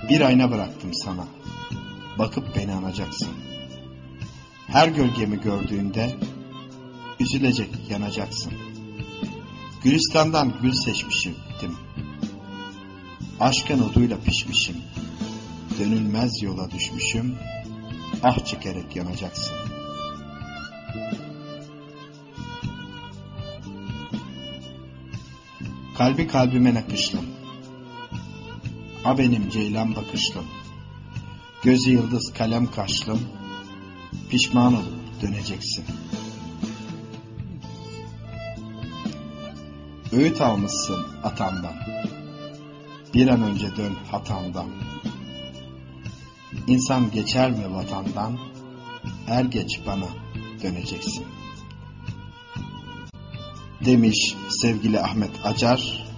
Bir ayna bıraktım sana, bakıp beni anacaksın. Her gölgemi gördüğünde üzülecek, yanacaksın. Gülistan'dan gül seçmişim, aşkın oduyla pişmişim. Dönülmez yola düşmüşüm, ah çekerek yanacaksın. Kalbi kalbime nakışlım, a benim ceylan bakışlım. Gözü yıldız kalem kaşlım, pişman olup döneceksin. Öğüt almışsın atandan, bir an önce dön hatandan. İnsan geçer mi vatandan, er geç bana döneceksin. Demiş sevgili Ahmet Acar.